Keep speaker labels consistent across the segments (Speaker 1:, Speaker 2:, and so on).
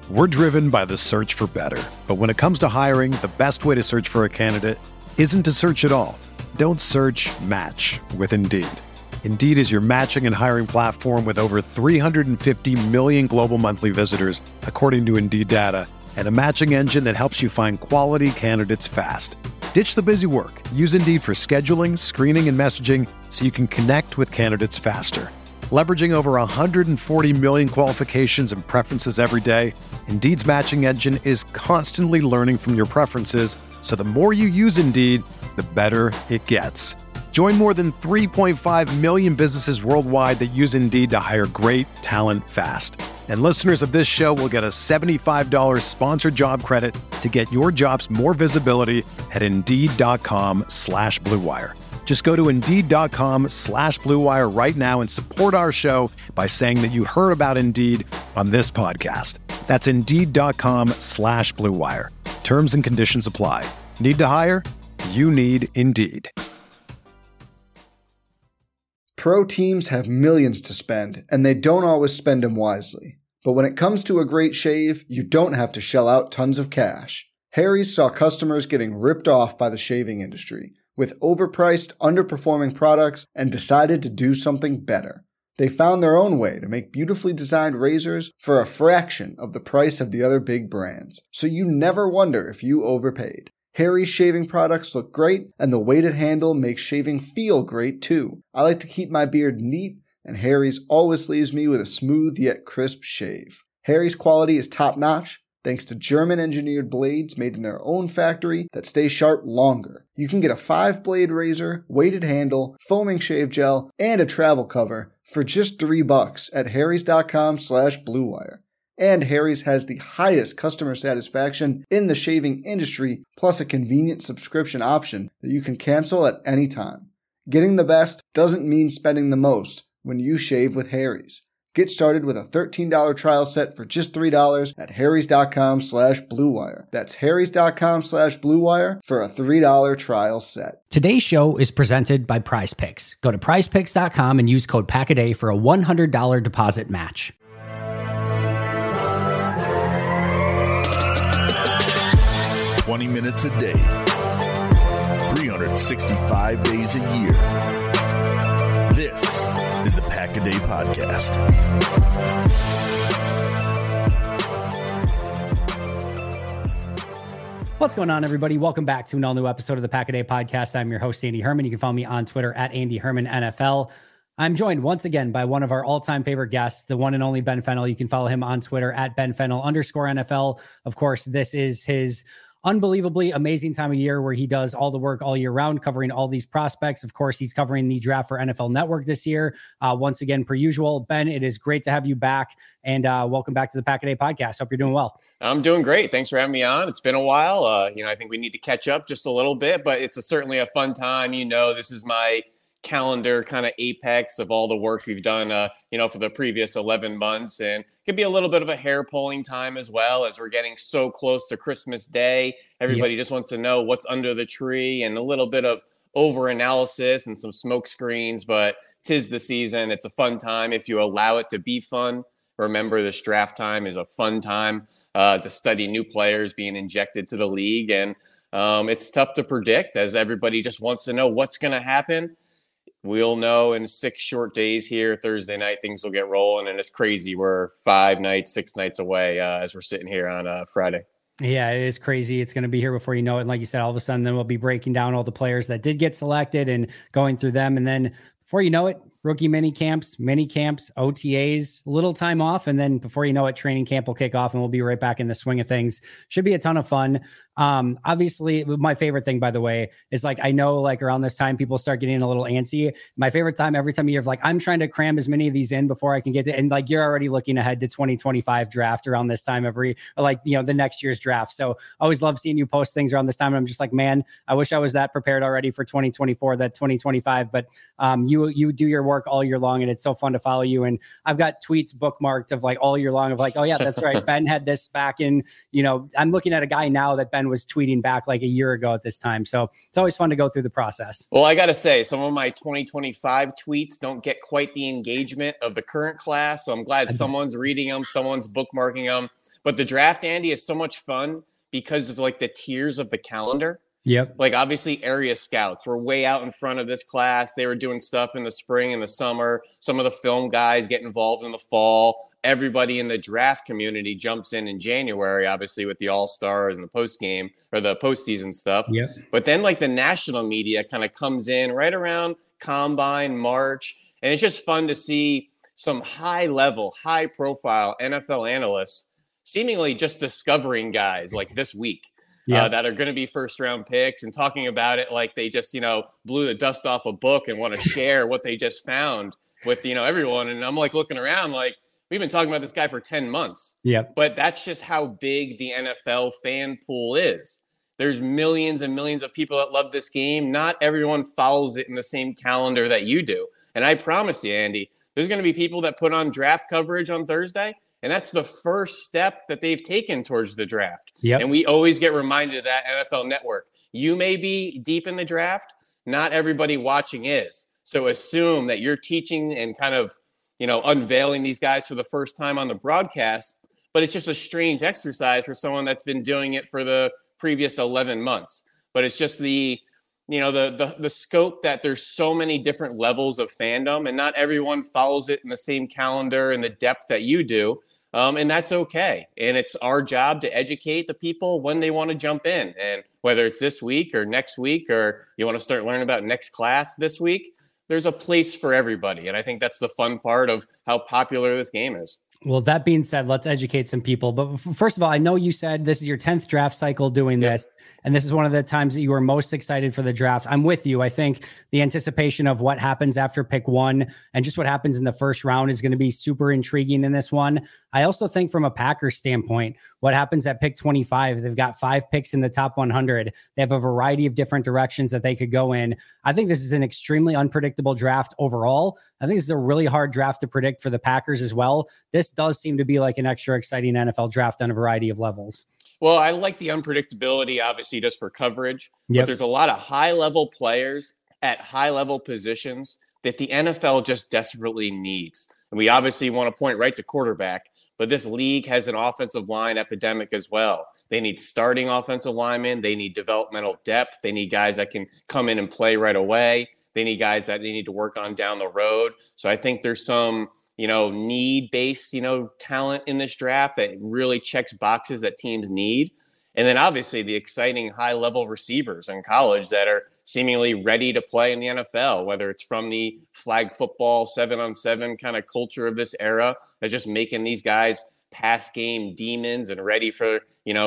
Speaker 1: We're driven by the search for better. But when it comes to hiring, the best way to search for a candidate isn't to search at all. Don't search, match with Indeed. Indeed is your matching and hiring platform with over 350 million global monthly visitors, according to Indeed data, and a matching engine that helps you find quality candidates fast. Ditch the busy work. Use Indeed for scheduling, screening, and messaging so you can connect with candidates faster. Leveraging over 140 million qualifications and preferences every day, Indeed's matching engine is constantly learning from your preferences, so the more you use Indeed, the better it gets. Join more than 3.5 million businesses worldwide that use Indeed to hire great talent fast. And listeners of this show will get a $75 sponsored job credit to get your jobs more visibility at Indeed.com/Blue Wire. Just go to Indeed.com/Blue Wire right now and support our show by saying that you heard about Indeed on this podcast. That's Indeed.com/Blue Wire. Terms and conditions apply. Need to hire? You need Indeed.
Speaker 2: Pro teams have millions to spend, and they don't always spend them wisely. But when it comes to a great shave, you don't have to shell out tons of cash. Harry's saw customers getting ripped off by the shaving industry with overpriced, underperforming products and decided to do something better. They found their own way to make beautifully designed razors for a fraction of the price of the other big brands, so you never wonder if you overpaid. Harry's shaving products look great, and the weighted handle makes shaving feel great too. I like to keep my beard neat, and Harry's always leaves me with a smooth yet crisp shave. Harry's quality is top-notch, thanks to German-engineered blades made in their own factory that stay sharp longer. You can get a 5-blade razor, weighted handle, foaming shave gel, and a travel cover for just $3 at harrys.com/Blue Wire. And Harry's has the highest customer satisfaction in the shaving industry, plus a convenient subscription option that you can cancel at any time. Getting the best doesn't mean spending the most when you shave with Harry's. Get started with a $13 trial set for just $3 at harrys.com/Blue Wire. That's harrys.com/Blue Wire for a $3 trial set.
Speaker 3: Today's show is presented by PrizePicks. Go to prizepicks.com and use code PACKADAY for a $100 deposit match.
Speaker 4: Minutes a day, 365 days a year. This is the Pack-A-Day Podcast.
Speaker 3: What's going on, everybody? Welcome back to an all-new episode of the Pack-A-Day Podcast. I'm your host, Andy Herman. You can follow me on Twitter at Andy Herman NFL. I'm joined once again by one of our all-time favorite guests, the one and only Ben Fennell. You can follow him on Twitter at BenFennell_NFL. Of course, this is his unbelievably amazing time of year where he does all the work all year round, covering all these prospects. Of course, he's covering the draft for NFL Network this year. Once again, per usual, Ben, it is great to have you back, and welcome back to the Pack-A-Day Podcast. Hope you're doing well.
Speaker 5: I'm doing great. Thanks for having me on. It's been a while. I think we need to catch up just a little bit, but it's certainly a fun time. This is my calendar kind of apex of all the work we've done, for the previous 11 months. And it could be a little bit of a hair pulling time as well, as we're getting so close to Christmas Day. Everybody just wants to know what's under the tree and a little bit of over analysis and some smoke screens, but 'tis the season. It's a fun time if you allow it to be fun. Remember, this draft time is a fun time to study new players being injected to the league. And it's tough to predict, as everybody just wants to know what's going to happen. We'll know in 6 short days here. Thursday night, things will get rolling, and it's crazy. We're 6 nights away as we're sitting here on Friday.
Speaker 3: Yeah, it is crazy. It's going to be here before you know it. And like you said, all of a sudden, then we'll be breaking down all the players that did get selected and going through them. And then before you know it, rookie mini camps, OTAs, a little time off. And then before you know it, training camp will kick off and we'll be right back in the swing of things. Should be a ton of fun. Obviously, my favorite thing, by the way, is I know around this time, people start getting a little antsy. My favorite time, every time of year, I'm trying to cram as many of these in before I can get to, and you're already looking ahead to 2025 draft around this time the next year's draft. So I always love seeing you post things around this time. And I'm just man, I wish I was that prepared already for 2024, that 2025, but you do your work all year long and it's so fun to follow you. And I've got tweets bookmarked of all year long of oh yeah, that's right. Ben had this back in, I'm looking at a guy now that Ben was tweeting back a year ago at this time. So it's always fun to go through the process.
Speaker 5: Well, I got to say, some of my 2025 tweets don't get quite the engagement of the current class. So I'm glad someone's reading them, someone's bookmarking them. But the draft, Andy, is so much fun because of like the tiers of the calendar.
Speaker 3: Yep.
Speaker 5: Like obviously area scouts were way out in front of this class. They were doing stuff in the spring and the summer. Some of the film guys get involved in the fall. Everybody in the draft community jumps in January, obviously with the All-Stars and the post-game or the postseason stuff.
Speaker 3: Yep.
Speaker 5: But then like the national media kind of comes in right around Combine, March. And it's just fun to see some high-level, high-profile NFL analysts seemingly just discovering guys like this week. That are going to be first-round picks and talking about it like they just, blew the dust off a book and want to share what they just found with, everyone. And I'm like looking around like we've been talking about this guy for 10 months.
Speaker 3: Yeah.
Speaker 5: But that's just how big the NFL fan pool is. There's millions and millions of people that love this game. Not everyone follows it in the same calendar that you do. And I promise you, Andy, there's going to be people that put on draft coverage on Thursday. And that's the first step that they've taken towards the draft.
Speaker 3: Yep.
Speaker 5: And we always get reminded of that NFL Network. You may be deep in the draft. Not everybody watching is. So assume that you're teaching and kind of, unveiling these guys for the first time on the broadcast. But it's just a strange exercise for someone that's been doing it for the previous 11 months. But it's just the scope that there's so many different levels of fandom and not everyone follows it in the same calendar and the depth that you do. And that's okay. And it's our job to educate the people when they want to jump in. And whether it's this week or next week, or you want to start learning about next class this week, there's a place for everybody. And I think that's the fun part of how popular this game is.
Speaker 3: Well, that being said, let's educate some people. But first of all, I know you said this is your 10th draft cycle doing this, and this is one of the times that you were most excited for the draft. I'm with you. I think the anticipation of what happens after pick 1 and just what happens in the first round is going to be super intriguing in this one. I also think from a Packers standpoint, what happens at pick 25, they've got 5 picks in the top 100. They have a variety of different directions that they could go in. I think this is an extremely unpredictable draft overall. I think this is a really hard draft to predict for the Packers as well. This does seem to be like an extra exciting NFL draft on a variety of levels.
Speaker 5: Well, I like the unpredictability, obviously, just for coverage. But there's a lot of high-level players at high-level positions that the NFL just desperately needs. And we obviously want to point right to quarterback, but this league has an offensive line epidemic as well. They need starting offensive linemen. They need developmental depth. They need guys that can come in and play right away. They need guys that they need to work on down the road. So I think there's some, need-based, talent in this draft that really checks boxes that teams need. And then obviously the exciting high-level receivers in college that are seemingly ready to play in the NFL, whether it's from the flag football 7-on-7 kind of culture of this era that's just making these guys pass game demons and ready for,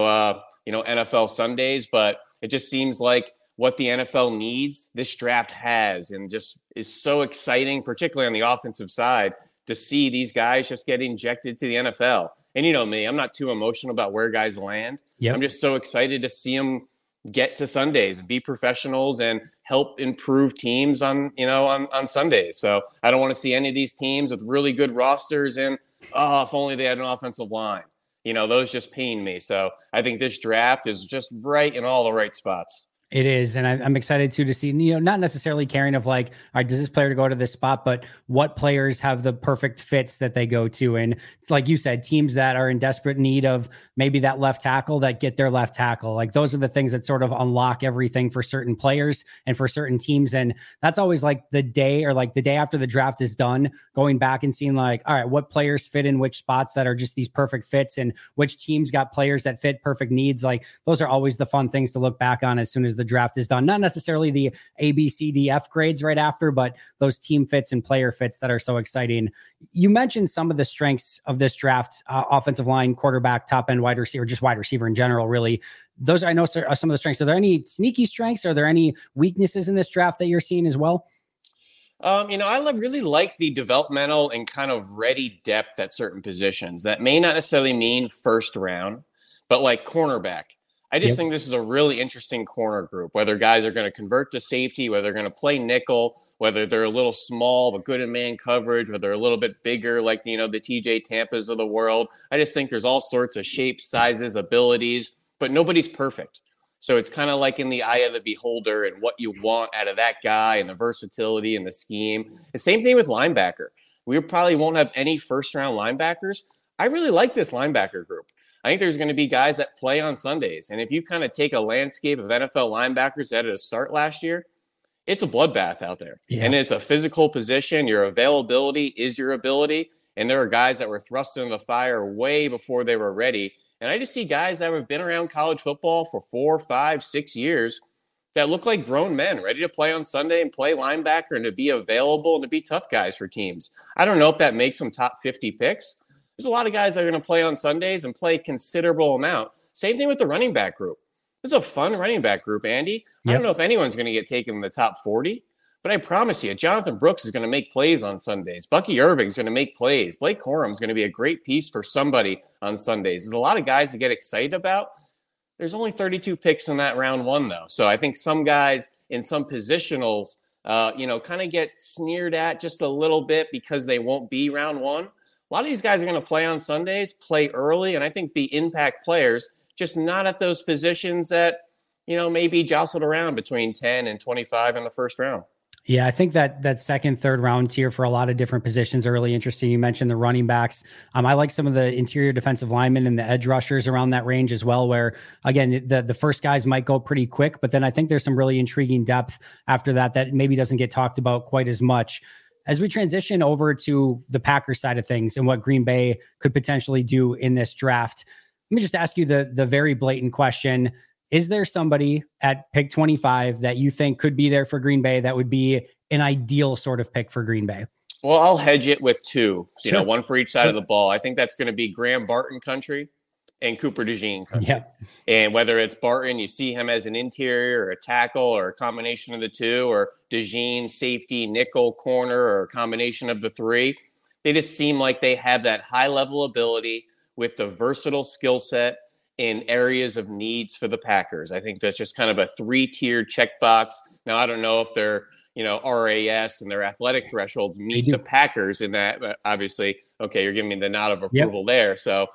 Speaker 5: NFL Sundays. But it just seems like what the NFL needs, this draft has, and just is so exciting, particularly on the offensive side, to see these guys just get injected to the NFL. And you know me, I'm not too emotional about where guys land. I'm just so excited to see them get to Sundays and be professionals and help improve teams on Sundays. So I don't want to see any of these teams with really good rosters and, if only they had an offensive line. Those just pain me. So I think this draft is just right in all the right spots.
Speaker 3: It is. And I'm excited too to see, not necessarily caring of like, all right, does this player go to this spot, but what players have the perfect fits that they go to. And it's like you said, teams that are in desperate need of maybe that left tackle that get their left tackle. Like those are the things that sort of unlock everything for certain players and for certain teams. And that's always like the day after the draft is done, going back and seeing like, all right, what players fit in which spots that are just these perfect fits and which teams got players that fit perfect needs. Like those are always the fun things to look back on as soon as the draft is done. Not necessarily the A, B, C, D, F grades right after, but those team fits and player fits that are so exciting. You mentioned some of the strengths of this draft, offensive line, quarterback, top end wide receiver, just wide receiver in general, really. Those I know are some of the strengths. Are there any sneaky strengths? Are there any weaknesses in this draft that you're seeing as well?
Speaker 5: I really like the developmental and kind of ready depth at certain positions. That may not necessarily mean first round, but like cornerback. I just think this is a really interesting corner group, whether guys are going to convert to safety, whether they're going to play nickel, whether they're a little small but good in man coverage, whether they're a little bit bigger like, the TJ Tampas of the world. I just think there's all sorts of shapes, sizes, abilities, but nobody's perfect. So it's kind of like in the eye of the beholder and what you want out of that guy and the versatility and the scheme. The same thing with linebacker. We probably won't have any first-round linebackers. I really like this linebacker group. I think there's going to be guys that play on Sundays. And if you kind of take a landscape of NFL linebackers that had a start last year, it's a bloodbath out there. Yeah. And it's a physical position. Your availability is your ability. And there are guys that were thrust into the fire way before they were ready. And I just see guys that have been around college football for 4, 5, 6 years that look like grown men ready to play on Sunday and play linebacker and to be available and to be tough guys for teams. I don't know if that makes them top 50 picks. There's a lot of guys that are going to play on Sundays and play a considerable amount. Same thing with the running back group. It's a fun running back group, Andy. Yep. I don't know if anyone's going to get taken in the top 40, but I promise you, Jonathan Brooks is going to make plays on Sundays. Bucky Irving's going to make plays. Blake Corum's going to be a great piece for somebody on Sundays. There's a lot of guys to get excited about. There's only 32 picks in that round one, though. So I think some guys in some positionals, kind of get sneered at just a little bit because they won't be round one. A lot of these guys are going to play on Sundays, play early, and I think be impact players, just not at those positions that, maybe jostled around between 10 and 25 in the first round.
Speaker 3: Yeah, I think that second, third round tier for a lot of different positions are really interesting. You mentioned the running backs. I like some of the interior defensive linemen and the edge rushers around that range as well, where, again, the first guys might go pretty quick, but then I think there's some really intriguing depth after that maybe doesn't get talked about quite as much. As we transition over to the Packers side of things and what Green Bay could potentially do in this draft, let me just ask you the very blatant question. Is there somebody at pick 25 that you think could be there for Green Bay that would be an ideal sort of pick for Green Bay?
Speaker 5: Well, I'll hedge it with two,
Speaker 3: Sure.
Speaker 5: One for each side of the ball. I think that's going to be Graham Barton country and Cooper DeJean country.
Speaker 3: Yeah.
Speaker 5: And whether it's Barton, you see him as an interior or a tackle or a combination of the two, or DeJean, safety, nickel, corner, or a combination of the three. They just seem like they have that high-level ability with the versatile skill set in areas of needs for the Packers. I think that's just kind of a 3-tiered checkbox. Now, I don't know if they're, RAS and their athletic thresholds meet the Packers in that, but obviously, okay, you're giving me the nod of approval there. So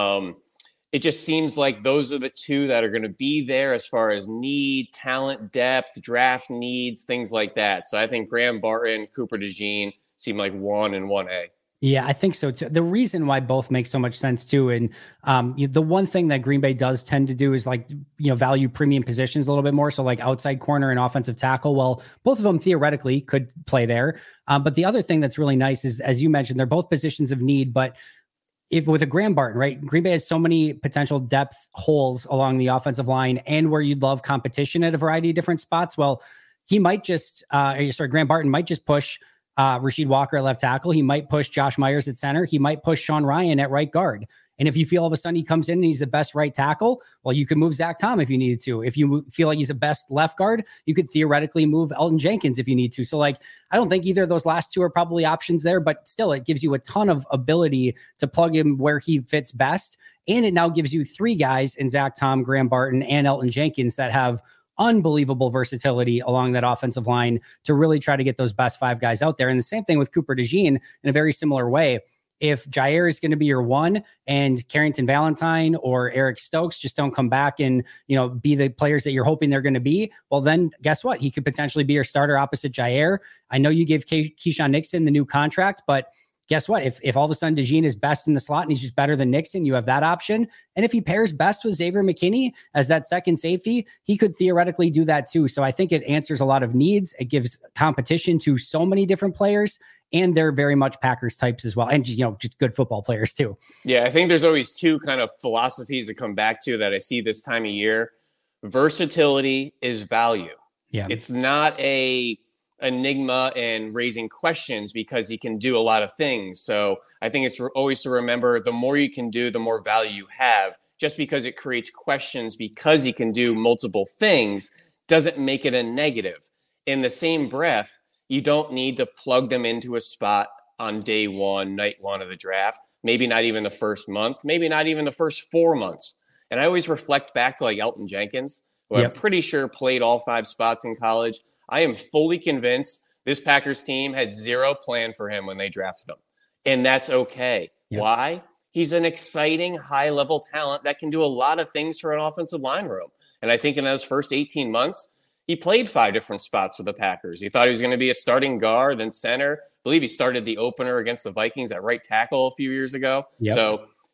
Speaker 5: it just seems like those are the two that are going to be there as far as need, talent, depth, draft needs, things like that. So I think Graham Barton, Cooper DeJean seem like 1 and 1A.
Speaker 3: Yeah, I think so too. The reason why both make so much sense too, and the one thing that Green Bay does tend to do is value premium positions a little bit more. So like outside corner and offensive tackle. Well, both of them theoretically could play there. But the other thing that's really nice is, as you mentioned, they're both positions of need. But if with a Graham Barton, right, Green Bay has so many potential depth holes along the offensive line, and where you'd love competition at a variety of different spots. Well, he might just, Graham Barton might just push Rasheed Walker at left tackle. He might push Josh Myers at center. He might push Sean Ryan at right guard. And if you feel all of a sudden he comes in and he's the best right tackle, well, you could move Zach Tom if you needed to. If you feel like he's the best left guard, you could theoretically move Elton Jenkins if you need to. So I don't think either of those last two are probably options there, but still it gives you a ton of ability to plug him where he fits best. And it now gives you 3 guys in Zach Tom, Graham Barton, and Elton Jenkins that have unbelievable versatility along that offensive line to really try to get those best 5 guys out there. And the same thing with Cooper DeJean in a very similar way. If Jair is going to be your 1 and Carrington Valentine or Eric Stokes just don't come back and, be the players that you're hoping they're going to be, well, then guess what? He could potentially be your starter opposite Jair. I know you gave Keyshawn Nixon the new contract, but guess what? If all of a sudden DeJean is best in the slot and he's just better than Nixon, you have that option. And if he pairs best with Xavier McKinney as that second safety, he could theoretically do that too. So I think it answers a lot of needs. It gives competition to so many different players, and they're very much Packers types as well. And, just good football players too.
Speaker 5: Yeah, I think there's always 2 kind of philosophies to come back to that I see this time of year. Versatility is value.
Speaker 3: Yeah.
Speaker 5: It's not a enigma and raising questions because he can do a lot of things. So I think it's always to remember, the more you can do, the more value you have. Just because it creates questions because he can do multiple things doesn't make it a negative. In the same breath, you don't need to plug them into a spot on day 1, night 1 of the draft, maybe not even the first month, maybe not even the first 4 months. And I always reflect back to Elton Jenkins, who I'm pretty sure played all 5 spots in college. I am fully convinced this Packers team had 0 plan for him when they drafted him. And that's okay. Yep. Why? He's an exciting, high-level talent that can do a lot of things for an offensive line room. And I think in those first 18 months, he played 5 different spots for the Packers. He thought he was going to be a starting guard, then center. I believe he started the opener against the Vikings at right tackle a few years ago.
Speaker 3: Yep.
Speaker 5: So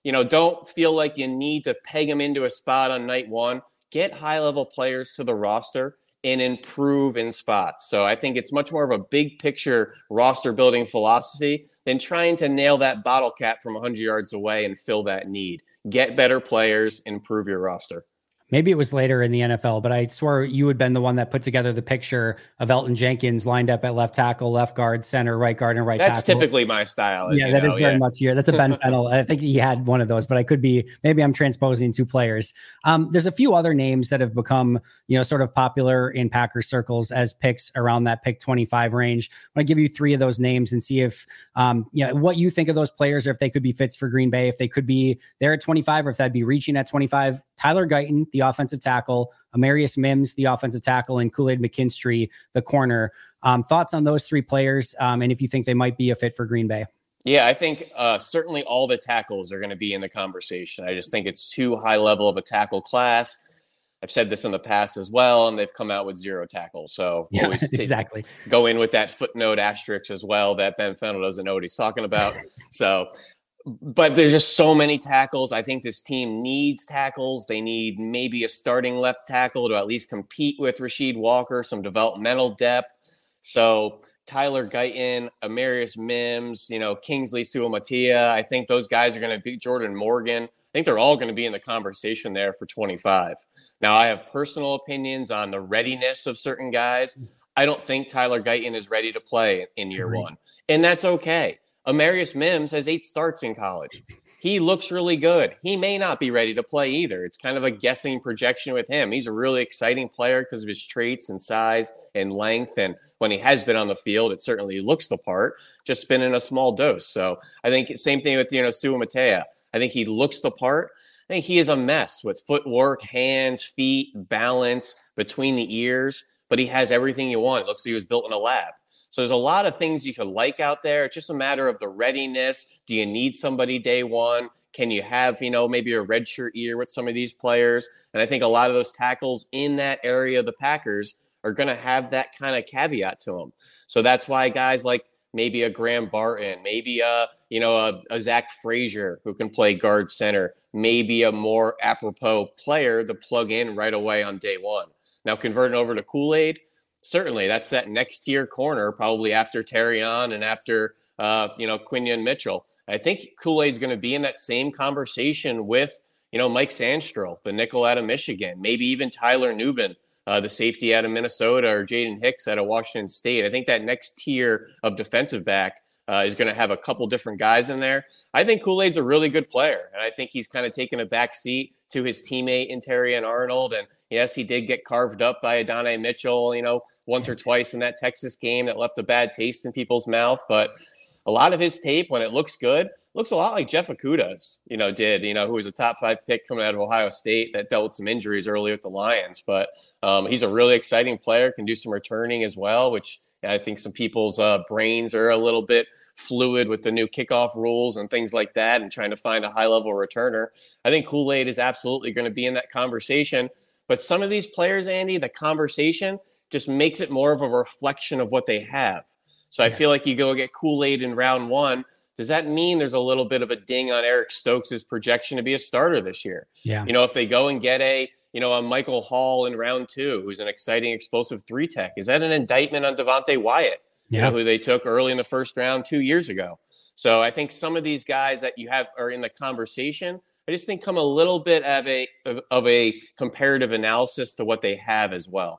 Speaker 5: don't feel like you need to peg them into a spot on night one. Get high-level players to the roster and improve in spots. So I think it's much more of a big picture roster building philosophy than trying to nail that bottle cap from 100 yards away and fill that need. Get better players, improve your roster.
Speaker 3: Maybe it was later in the NFL, but I swear you had been the one that put together the picture of Elton Jenkins lined up at left tackle, left guard, center, right guard, and right tackle.
Speaker 5: That's typically my style.
Speaker 3: Yeah, that is very much here. That's a Ben Fennell. I think he had one of those, but maybe I'm transposing two players. There's a few other names that have become, sort of popular in Packers circles as picks around that pick 25 range. I'm going to give you three of those names and see if, what you think of those players, or if they could be fits for Green Bay, if they could be there at 25, or if that'd be reaching at 25. Tyler Guyton, the offensive tackle, Amarius Mims, the offensive tackle, and Kool-Aid McKinstry, the corner. Thoughts on those three players, and if you think they might be a fit for Green Bay?
Speaker 5: Yeah, I think certainly all the tackles are going to be in the conversation. I just think it's too high level of a tackle class. I've said this in the past as well, and they've come out with 0 tackles. So always
Speaker 3: exactly
Speaker 5: go in with that footnote asterisk as well that Ben Fennell doesn't know what he's talking about. But there's just so many tackles. I think this team needs tackles. They need maybe a starting left tackle to at least compete with Rasheed Walker, some developmental depth. So Tyler Guyton, Amarius Mims, Kingsley Suamataia. I think those guys are going to be Jordan Morgan. I think they're all going to be in the conversation there for 25. Now, I have personal opinions on the readiness of certain guys. I don't think Tyler Guyton is ready to play in year one, and that's okay. Amarius Mims has 8 starts in college. He looks really good. He may not be ready to play either. It's kind of a guessing projection with him. He's a really exciting player because of his traits and size and length. And when he has been on the field, it certainly looks the part, just been in a small dose. So I think same thing with, Suamataia. I think he looks the part. I think he is a mess with footwork, hands, feet, balance between the ears, but he has everything you want. It looks like he was built in a lab. So there's a lot of things you can like out there. It's just a matter of the readiness. Do you need somebody day one? Can you have, maybe a redshirt year with some of these players? And I think a lot of those tackles in that area of the Packers are going to have that kind of caveat to them. So that's why guys like maybe a Graham Barton, maybe a Zach Frazier who can play guard center, maybe a more apropos player to plug in right away on day one. Now converting over to Kool-Aid, certainly that's that next tier corner, probably after Terrion and after, Quinion Mitchell. I think Kool-Aid's going to be in that same conversation with, Mike Sandstrom, the nickel out of Michigan, maybe even Tyler Nubin, the safety out of Minnesota, or Jaden Hicks out of Washington State. I think that next tier of defensive back is going to have a couple different guys in there. I think Kool-Aid's a really good player, and I think he's kind of taken a back seat to his teammate in Terrion Arnold. And yes, he did get carved up by Adonai Mitchell, once or twice in that Texas game that left a bad taste in people's mouth. But a lot of his tape, when it looks good, looks a lot like Jeff Okuda's, who was a top 5 pick coming out of Ohio State that dealt with some injuries early with the Lions. But he's a really exciting player, can do some returning as well, which I think some people's brains are a little bit fluid with the new kickoff rules and things like that, and trying to find a high-level returner. I think Kool-Aid is absolutely going to be in that conversation. But some of these players, Andy, the conversation just makes it more of a reflection of what they have. So I feel like you go get Kool-Aid in round one. Does that mean there's a little bit of a ding on Eric Stokes' projection to be a starter this year?
Speaker 3: Yeah.
Speaker 5: If they go and get a Michael Hall in round 2, who's an exciting, explosive 3-tech, is that an indictment on Devontae Wyatt, who they took early in the first round 2 years ago? So I think some of these guys that you have are in the conversation. I just think come a little bit of a comparative analysis to what they have as well.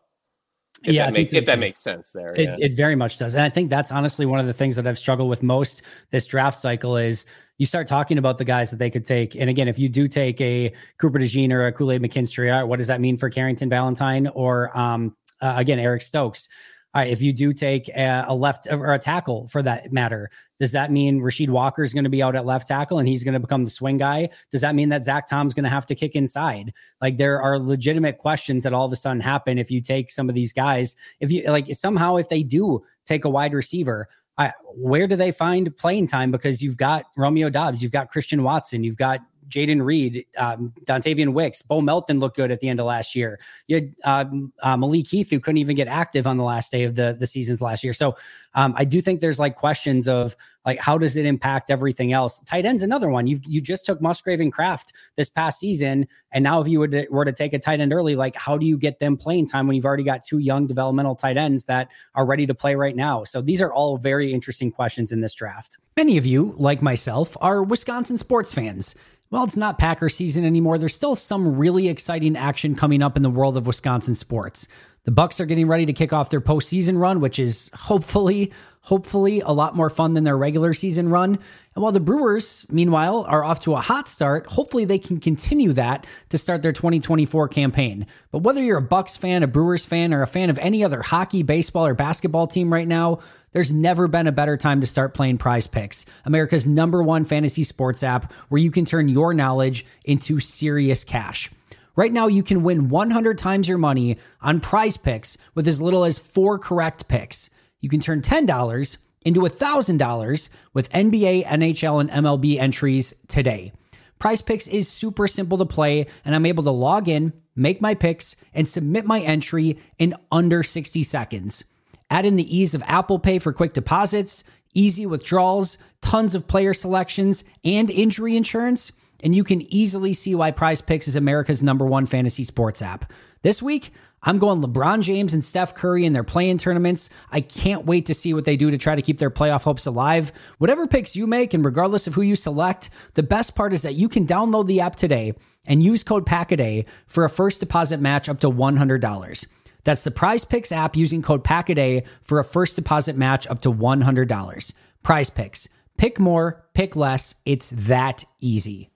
Speaker 5: If that makes sense there.
Speaker 3: It very much does. And I think that's honestly one of the things that I've struggled with most this draft cycle is you start talking about the guys that they could take. And again, if you do take a Cooper DeJean or a Kool-Aid McKinstry, what does that mean for Carrington Valentine or again, Eric Stokes? All right, if you do take a left or a tackle for that matter, does that mean Rasheed Walker is going to be out at left tackle and he's going to become the swing guy? Does that mean that Zach Tom's going to have to kick inside? Like there are legitimate questions that all of a sudden happen if you take some of these guys. If you if they do take a wide receiver, where do they find playing time? Because you've got Romeo Doubs, you've got Christian Watson, you've got Jaden Reed, Dontavian Wicks, Bo Melton looked good at the end of last year. You had Malik Heath, who couldn't even get active on the last day of the seasons last year. So I do think there's like questions of like, how does it impact everything else? Tight end's another one. You just took Musgrave and Kraft this past season. And now if you were to take a tight end early, like how do you get them playing time when you've already got two young developmental tight ends that are ready to play right now? So these are all very interesting questions in this draft. Many of you, like myself, are Wisconsin sports fans. Well, it's not Packer season anymore. There's still some really exciting action coming up in the world of Wisconsin sports. The Bucks are getting ready to kick off their postseason run, which is hopefully a lot more fun than their regular season run. And while the Brewers, meanwhile, are off to a hot start, hopefully they can continue that to start their 2024 campaign. But whether you're a Bucks fan, a Brewers fan, or a fan of any other hockey, baseball, or basketball team right now, there's never been a better time to start playing Prize Picks, America's #1 fantasy sports app where you can turn your knowledge into serious cash. Right now, you can win 100 times your money on Prize Picks with as little as 4 correct picks. You can turn $10 into $1,000 with NBA, NHL, and MLB entries today. Prize Picks is super simple to play, and I'm able to log in, make my picks, and submit my entry in under 60 seconds. Add in the ease of Apple Pay for quick deposits, easy withdrawals, tons of player selections, and injury insurance, and you can easily see why Prize Picks is America's #1 fantasy sports app. This week, I'm going LeBron James and Steph Curry in their play-in tournaments. I can't wait to see what they do to try to keep their playoff hopes alive. Whatever picks you make, and regardless of who you select, the best part is that you can download the app today and use code PACKADAY for a first deposit match up to $100. That's the Prize Picks app using code PACKADAY for a first deposit match up to $100. Prize Picks. Pick more, pick less. It's that easy.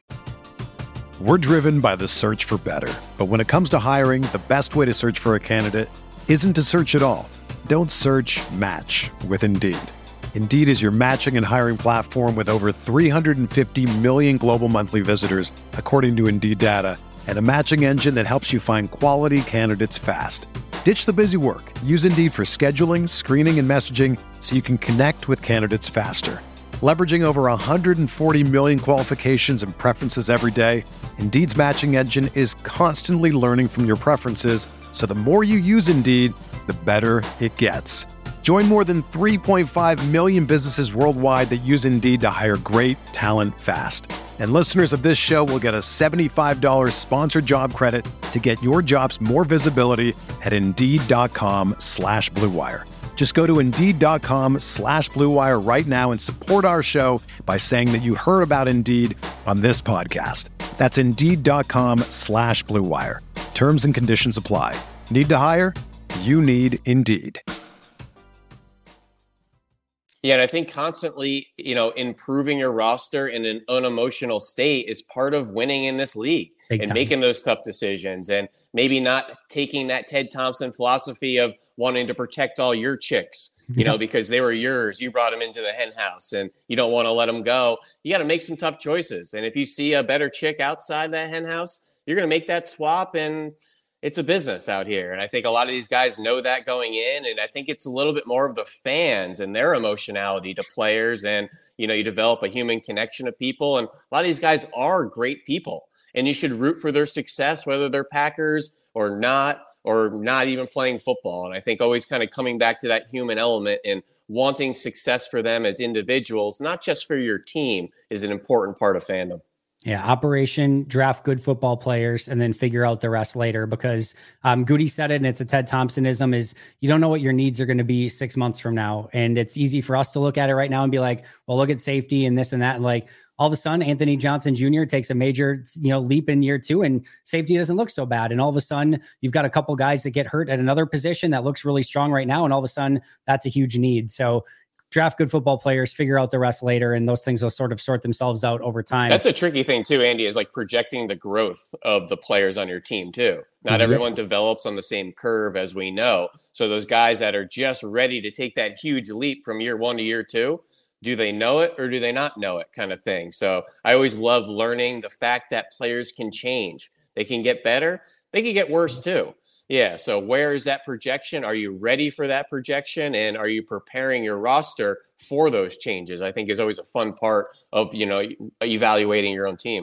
Speaker 1: We're driven by the search for better. But when it comes to hiring, the best way to search for a candidate isn't to search at all. Don't search, match with Indeed. Indeed is your matching and hiring platform with over 350 million global monthly visitors, according to Indeed data, and a matching engine that helps you find quality candidates fast. Ditch the busy work. Use Indeed for scheduling, screening, and messaging so you can connect with candidates faster. Leveraging over 140 million qualifications and preferences every day, Indeed's matching engine is constantly learning from your preferences, so the more you use Indeed, the better it gets. Join more than 3.5 million businesses worldwide that use Indeed to hire great talent fast. And listeners of this show will get a $75 sponsored job credit to get your jobs more visibility at Indeed.com/Blue Wire. Just go to Indeed.com/Blue Wire right now and support our show by saying that you heard about Indeed on this podcast. That's Indeed.com/Blue Wire. Terms and conditions apply. Need to hire? You need Indeed.
Speaker 5: Yeah, and I think constantly, improving your roster in an unemotional state is part of winning in this league and making those tough decisions, and maybe not taking that Ted Thompson philosophy of wanting to protect all your chicks, because they were yours. You brought them into the hen house and you don't want to let them go. You got to make some tough choices. And if you see a better chick outside that hen house, you're going to make that swap, and it's a business out here. And I think a lot of these guys know that going in. And I think it's a little bit more of the fans and their emotionality to players. And, you develop a human connection to people. And a lot of these guys are great people, and you should root for their success, whether they're Packers or not even playing football. And I think always kind of coming back to that human element and wanting success for them as individuals, not just for your team, is an important part of fandom.
Speaker 3: Yeah, operation draft good football players and then figure out the rest later, because Goody said it, and it's a Ted Thompsonism, is you don't know what your needs are going to be 6 months from now. And it's easy for us to look at it right now and be like, well, look at safety and this and that. And like all of a sudden, Anthony Johnson Jr. takes a major, leap in year 2, and safety doesn't look so bad. And all of a sudden you've got a couple guys that get hurt at another position that looks really strong right now. And all of a sudden that's a huge need. So draft good football players, figure out the rest later, and those things will sort of sort themselves out over time.
Speaker 5: That's a tricky thing too, Andy, is like projecting the growth of the players on your team too. Not everyone develops on the same curve, as we know. So those guys that are just ready to take that huge leap from year 1 to year 2, do they know it or do they not know it, kind of thing. So I always love learning the fact that players can change. They can get better. They can get worse too. Yeah. So where is that projection? Are you ready for that projection? And are you preparing your roster for those changes? I think is always a fun part of, evaluating your own team.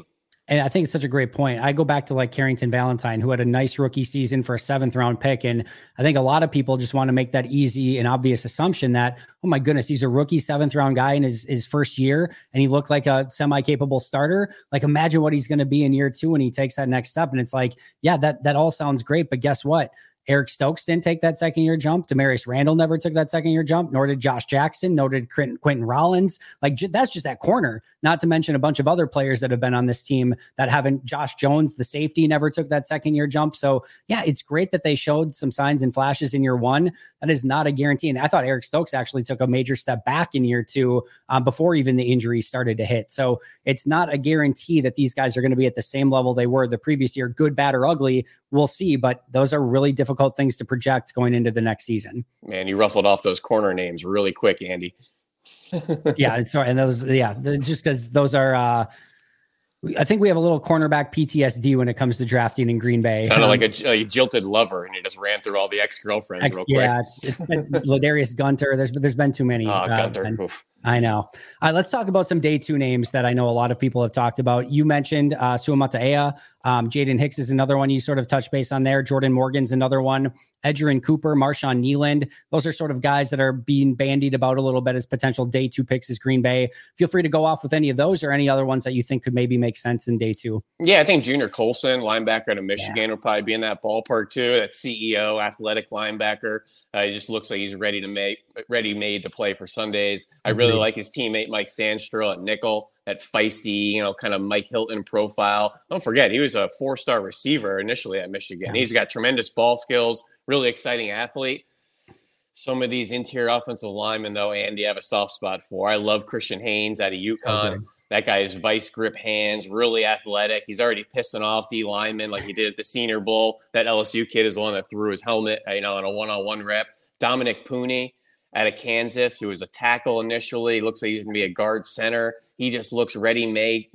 Speaker 3: And I think it's such a great point. I go back to like Carrington Valentine, who had a nice rookie season for a 7th round pick. And I think a lot of people just want to make that easy and obvious assumption that, oh my goodness, he's a rookie 7th round guy in his first year, and he looked like a semi-capable starter. Like, imagine what he's going to be in year 2 when he takes that next step. And it's like, yeah, that all sounds great, but guess what? Eric Stokes didn't take that 2nd-year jump. Demarius Randall never took that 2nd-year jump, nor did Josh Jackson, nor did Quentin Rollins. Like, that's just that corner, not to mention a bunch of other players that have been on this team that haven't. Josh Jones, the safety, never took that 2nd-year jump. So, yeah, it's great that they showed some signs and flashes in year 1. That is not a guarantee. And I thought Eric Stokes actually took a major step back in year 2 before even the injuries started to hit. So it's not a guarantee that these guys are going to be at the same level they were the previous year, good, bad, or ugly. We'll see, but those are really difficult things to project going into the next season.
Speaker 5: Man, you ruffled off those corner names really quick, Andy.
Speaker 3: Yeah, sorry, and those, just because those are. I think we have a little cornerback PTSD when it comes to drafting in Green Bay.
Speaker 5: Sounded like a jilted lover, and you just ran through all the ex-girlfriends real quick.
Speaker 3: Yeah, it's been Ladarius Gunter. There's been too many.
Speaker 5: Gunter.
Speaker 3: I know. Let's talk about some day 2 names that I know a lot of people have talked about. You mentioned Suamataia. Jaden Hicks is another one you sort of touched base on there. Jordan Morgan's another one. Edgerrin Cooper, Marshawn Kneeland. Those are sort of guys that are being bandied about a little bit as potential day 2 picks as Green Bay. Feel free to go off with any of those or any other ones that you think could maybe make sense in day 2.
Speaker 5: Yeah, I think Junior Colson, linebacker out of Michigan, will probably be in that ballpark too. That CEO, athletic linebacker. He just looks like he's ready-made to play for Sundays. I really like his teammate Mike Sandstro at nickel, that feisty, kind of Mike Hilton profile. Don't forget, he was a 4-star receiver initially at Michigan. Yeah. He's got tremendous ball skills, really exciting athlete. Some of these interior offensive linemen, though, Andy, I have a soft spot for. I love Christian Haynes out of UConn. Okay. That guy has vice grip hands, really athletic. He's already pissing off D linemen like he did at the Senior Bowl. That LSU kid is the one that threw his helmet, in a one-on-one rep. Dominic Pooney out of Kansas, who was a tackle initially. Looks like he's going to be a guard center. He just looks ready-made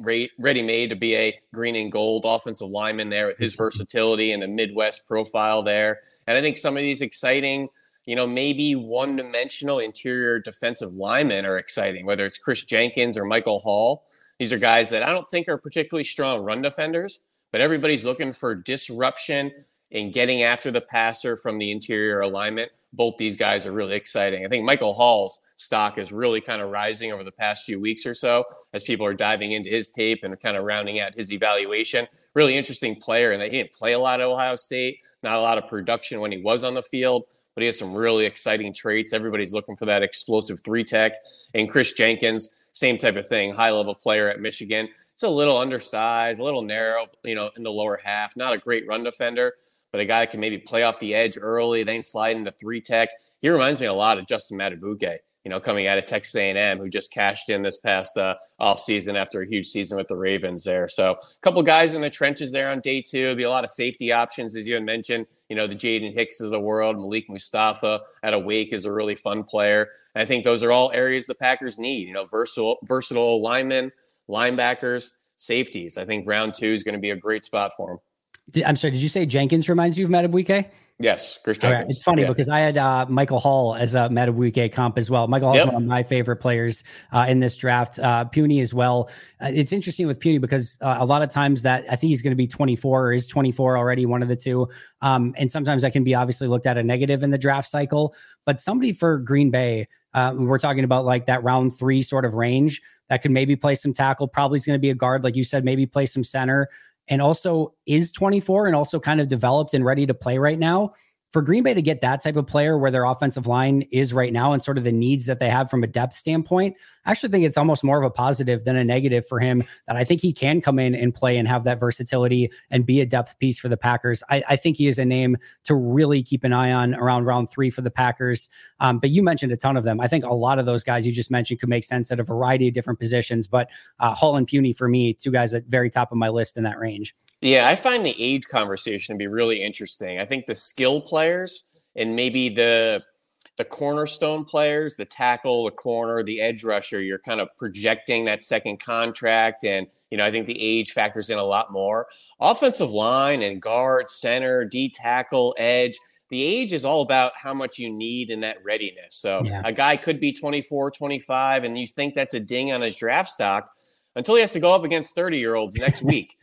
Speaker 5: to be a green and gold offensive lineman there with his versatility and the Midwest profile there. And I think some of these exciting, maybe one-dimensional interior defensive linemen are exciting, whether it's Chris Jenkins or Michael Hall. These are guys that I don't think are particularly strong run defenders, but everybody's looking for disruption in getting after the passer from the interior alignment. Both these guys are really exciting. I think Michael Hall's stock is really kind of rising over the past few weeks or so as people are diving into his tape and kind of rounding out his evaluation. Really interesting player, and he didn't play a lot at Ohio State, not a lot of production when he was on the field, but he has some really exciting traits. Everybody's looking for that explosive 3-tech. And Chris Jenkins, same type of thing, high-level player at Michigan. It's a little undersized, a little narrow, in the lower half. Not a great run defender, but a guy that can maybe play off the edge early, then slide into 3-tech. He reminds me a lot of Justin Matabuke, coming out of Texas A&M, who just cashed in this past offseason after a huge season with the Ravens there. So a couple guys in the trenches there on day 2. There'll be a lot of safety options, as you had mentioned. The Jaden Hicks of the world, Malik Mustafa out of Wake is a really fun player. And I think those are all areas the Packers need, versatile linemen, linebackers, safeties. I think round 2 is going to be a great spot for them.
Speaker 3: I'm sorry, did you say Jenkins reminds you of Matabuke?
Speaker 5: Yes, Chris Jenkins.
Speaker 3: Right. It's funny because I had Michael Hall as a Matabuke comp as well. Michael Hall is one of my favorite players in this draft. Puny as well. It's interesting with Puny because a lot of times that I think he's going to be 24 or is 24 already, one of the two. And sometimes that can be obviously looked at a negative in the draft cycle. But somebody for Green Bay, we're talking about like that round 3 sort of range that could maybe play some tackle. Probably is going to be a guard, like you said, maybe play some center. And also is 24 and also kind of developed and ready to play right now. For Green Bay to get that type of player where their offensive line is right now and sort of the needs that they have from a depth standpoint, I actually think it's almost more of a positive than a negative for him, that I think he can come in and play and have that versatility and be a depth piece for the Packers. I think he is a name to really keep an eye on around round 3 for the Packers. But you mentioned a ton of them. I think a lot of those guys you just mentioned could make sense at a variety of different positions, but Hall and Puny for me, 2 guys at very top of my list in that range.
Speaker 5: Yeah, I find the age conversation to be really interesting. I think the skill players and maybe the cornerstone players, the tackle, the corner, the edge rusher, you're kind of projecting that second contract. And, I think the age factors in a lot more. Offensive line and guard, center, D tackle, edge, the age is all about how much you need in that readiness. So a guy could be 24, 25, and you think that's a ding on his draft stock until he has to go up against 30-year-olds next week.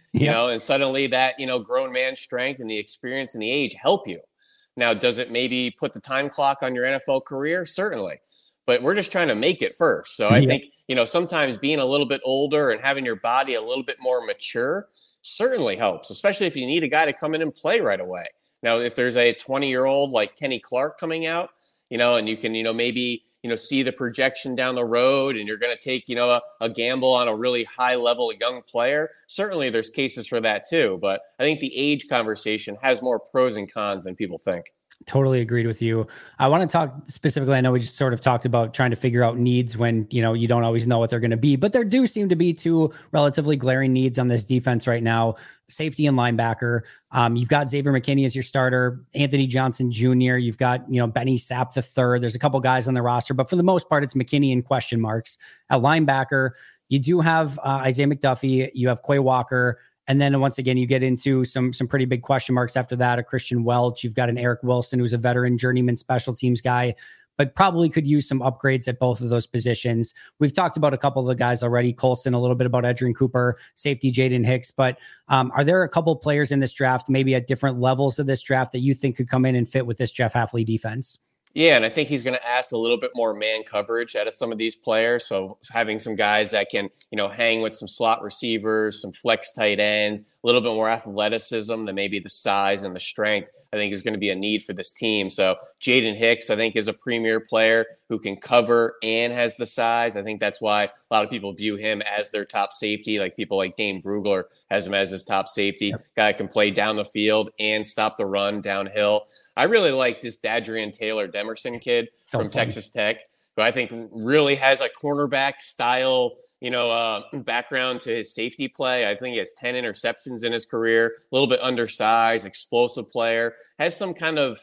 Speaker 5: and suddenly that, grown man strength and the experience and the age help you. Now, does it maybe put the time clock on your NFL career? Certainly. But we're just trying to make it first. So I think, sometimes being a little bit older and having your body a little bit more mature certainly helps, especially if you need a guy to come in and play right away. Now, if there's a 20-year-old like Kenny Clark coming out, and you can, maybe, see the projection down the road and you're going to take, a gamble on a really high level young player. Certainly there's cases for that too. But I think the age conversation has more pros and cons than people think.
Speaker 3: Totally agreed with you. I want to talk specifically. I know we just sort of talked about trying to figure out needs when, you don't always know what they're going to be, but there do seem to be two relatively glaring needs on this defense right now: safety and linebacker. You've got Xavier McKinney as your starter, Anthony Johnson Jr. You've got, Benny Sapp III. There's a couple guys on the roster, but for the most part, it's McKinney and question marks. At linebacker, you do have Isaiah McDuffie. You have Quay Walker. And then once again, you get into some pretty big question marks after that. A Christian Welch, you've got an Eric Wilson, who's a veteran journeyman special teams guy, but probably could use some upgrades at both of those positions. We've talked about a couple of the guys already, Colson, a little bit about Edgerrin Cooper, safety Jaden Hicks, but are there a couple of players in this draft, maybe at different levels of this draft, that you think could come in and fit with this Jeff Hafley defense?
Speaker 5: Yeah, and I think he's going to ask a little bit more man coverage out of some of these players. So having some guys that can, hang with some slot receivers, some flex tight ends, a little bit more athleticism than maybe the size and the strength, I think is going to be a need for this team. So Jaden Hicks, I think, is a premier player who can cover and has the size. I think that's why a lot of people view him as their top safety. Like people like Dane Brugler has him as his top safety. Guy can play down the field and stop the run downhill. I really like this Dadrian Taylor Demerson kid from Texas Tech, who I think really has a cornerback style background to his safety play. I think he has 10 interceptions in his career, a little bit undersized, explosive player, has some kind of,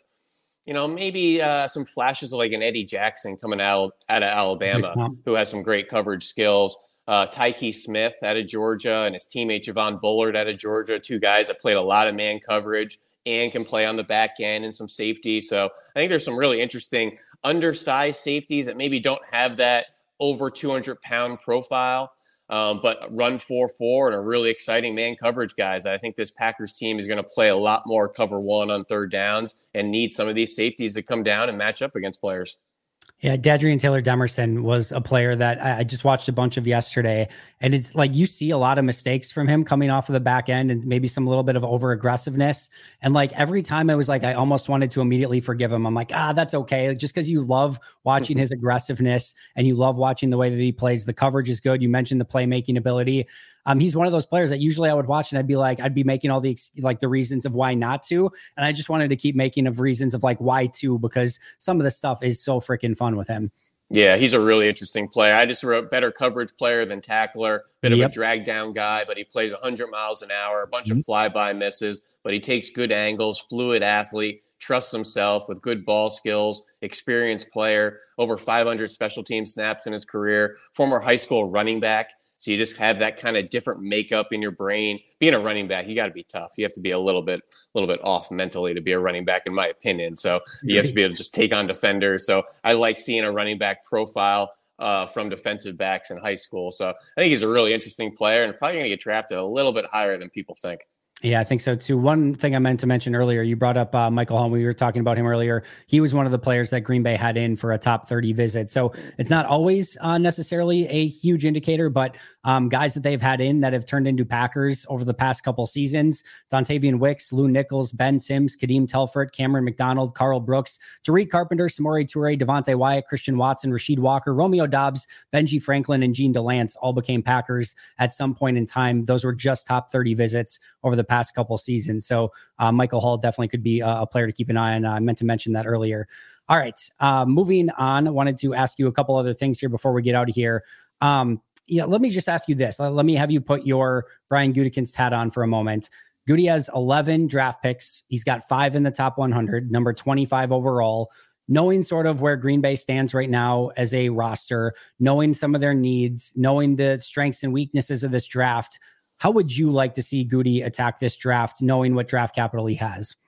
Speaker 5: maybe some flashes of like an Eddie Jackson coming out of Alabama, who has some great coverage skills. Tyke Smith out of Georgia and his teammate Javon Bullard out of Georgia, two guys that played a lot of man coverage and can play on the back end and some safety. So I think there's some really interesting undersized safeties that maybe don't have that over 200-pound profile, but run 4.4 and are really exciting man coverage guys. I think this Packers team is going to play a lot more cover one on third downs and need some of these safeties to come down and match up against players.
Speaker 3: Yeah, Dadrian Taylor Demerson was a player that I just watched a bunch of yesterday, and it's like you see a lot of mistakes from him coming off of the back end and maybe some little bit of over aggressiveness. And like every time I was like, I almost wanted to immediately forgive him. I'm like, that's okay. Just because you love watching his aggressiveness and you love watching the way that he plays, the coverage is good. You mentioned the playmaking ability. He's one of those players that usually I would watch and I'd be making all the reasons of why not to. And I just wanted to keep making of reasons of like why to, because some of the stuff is so freaking fun with him.
Speaker 5: Yeah, he's a really interesting player. I just wrote better coverage player than tackler, bit of a drag down guy, but he plays 100 miles an hour, a bunch of flyby misses, but he takes good angles, fluid athlete, trusts himself with good ball skills, experienced player, over 500 special team snaps in his career, former high school running back. So you just have that kind of different makeup in your brain. Being a running back, you got to be tough. You have to be a little bit off mentally to be a running back, in my opinion. So you have to be able to just take on defenders. So I like seeing a running back profile from defensive backs in high school. So I think he's a really interesting player and probably going to get drafted a little bit higher than people think.
Speaker 3: Yeah, I think so too. One thing I meant to mention earlier, you brought up Michael Hall. We were talking about him earlier. He was one of the players that Green Bay had in for a top 30 visit. So it's not always necessarily a huge indicator, but guys that they've had in that have turned into Packers over the past couple seasons: Dontavian Wicks, Lou Nichols, Ben Sims, Kadeem Telfort, Cameron McDonald, Carl Brooks, Tariq Carpenter, Samori Toure, Devontae Wyatt, Christian Watson, Rasheed Walker, Romeo Dobbs, Benji Franklin, and Gene Delance all became Packers at some point in time. Those were just top 30 visits over the past couple seasons. So Michael Hall definitely could be a player to keep an eye on. I meant to mention that earlier. All right. Moving on, I wanted to ask you a couple other things here before we get out of here. Let me just ask you this. Let me have you put your Brian Gutekunst hat on for a moment. Goody has 11 draft picks. He's got 5 in the top 100, number 25 overall. Knowing sort of where Green Bay stands right now as a roster, knowing some of their needs, knowing the strengths and weaknesses of this draft, how would you like to see Goody attack this draft, knowing what draft capital he has?